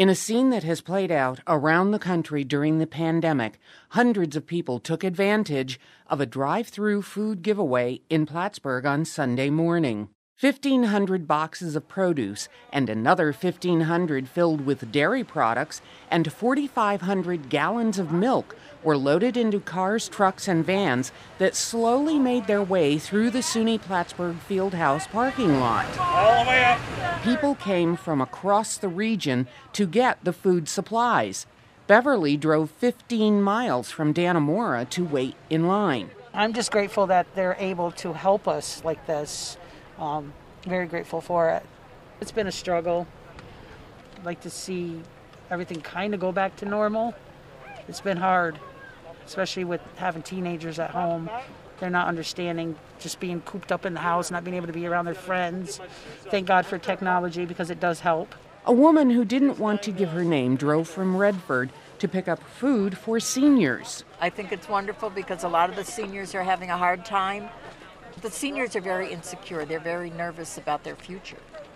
In a scene that has played out around the country during the pandemic, hundreds of people took advantage of a drive-through food giveaway in Plattsburgh on Sunday morning. 1,500 boxes of produce and another 1,500 filled with dairy products and 4,500 gallons of milk were loaded into cars, trucks, and vans that slowly made their way through the SUNY Plattsburgh Fieldhouse parking lot. All the way up. People came from across the region to get the food supplies. Beverly drove 15 miles from Dannemora to wait in line. I'm just grateful that they're able to help us like this. Very grateful for it. It's been a struggle. I'd like to see everything kind of go back to normal. It's been hard, especially with having teenagers at home. They're not understanding just being cooped up in the house, not being able to be around their friends. Thank God for technology because it does help. A woman who didn't want to give her name drove from Redford to pick up food for seniors. I think it's wonderful because a lot of the seniors are having a hard time. The seniors are very insecure. They're very nervous about their future.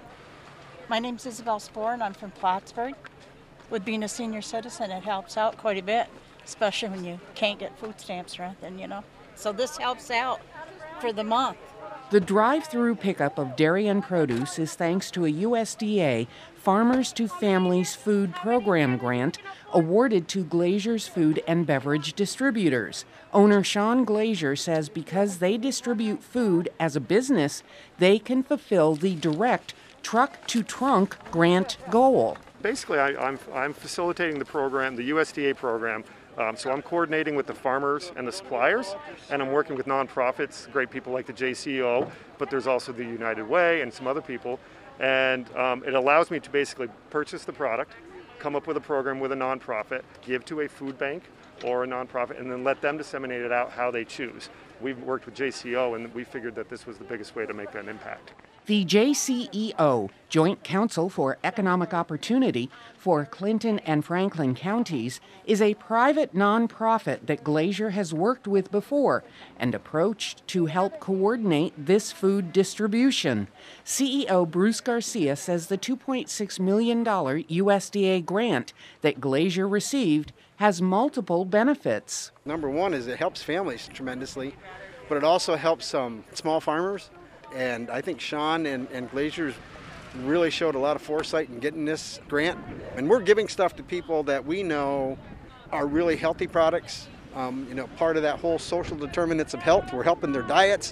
My name's Isabel Spohr, and I'm from Plattsburgh. With being a senior citizen, it helps out quite a bit, especially when you can't get food stamps or anything, So this helps out for the month. The drive-through pickup of dairy and produce is thanks to a USDA Farmers to Families Food Program grant awarded to Glazer's Food and Beverage Distributors. Owner Sean Glazer says because they distribute food as a business, they can fulfill the direct truck-to-trunk grant goal. Basically, I'm facilitating the program, the USDA program. So I'm coordinating with the farmers and the suppliers, and I'm working with nonprofits, great people like the JCO, but there's also the United Way and some other people. And it allows me to basically purchase the product, come up with a program with a nonprofit, give to a food bank or a nonprofit, and then let them disseminate it out how they choose. We've worked with JCO, and we figured that this was the biggest way to make an impact. The JCEO, Joint Council for Economic Opportunity for Clinton and Franklin counties, is a private nonprofit that Glazer has worked with before and approached to help coordinate this food distribution. CEO Bruce Garcia says the $2.6 million USDA grant that Glazer received has multiple benefits. Number one is it helps families tremendously, but it also helps small farmers. And I think Sean and Glazer's really showed a lot of foresight in getting this grant. And we're giving stuff to people that we know are really healthy products. Part of that whole social determinants of health. We're helping their diets.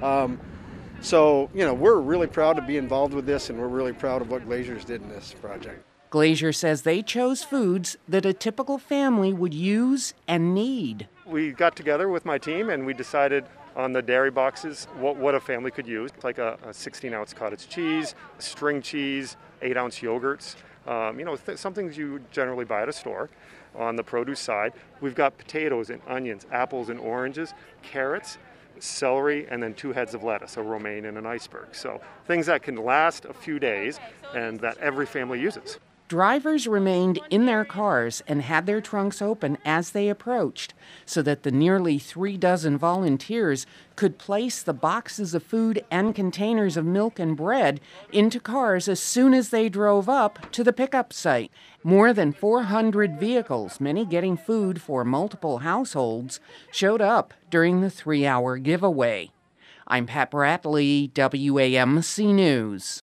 So we're really proud to be involved with this, and we're really proud of what Glazer's did in this project. Glazer says they chose foods that a typical family would use and need. We got together with my team and we decided on the dairy boxes what a family could use, like a 16-ounce cottage cheese, string cheese, 8-ounce yogurts, something you generally buy at a store. On the produce side, we've got potatoes and onions, apples and oranges, carrots, celery, and then 2 heads of lettuce, a romaine and an iceberg. So things that can last a few days and that every family uses. Drivers remained in their cars and had their trunks open as they approached so that the nearly 3 dozen volunteers could place the boxes of food and containers of milk and bread into cars as soon as they drove up to the pickup site. More than 400 vehicles, many getting food for multiple households, showed up during the 3-hour giveaway. I'm Pat Bradley, WAMC News.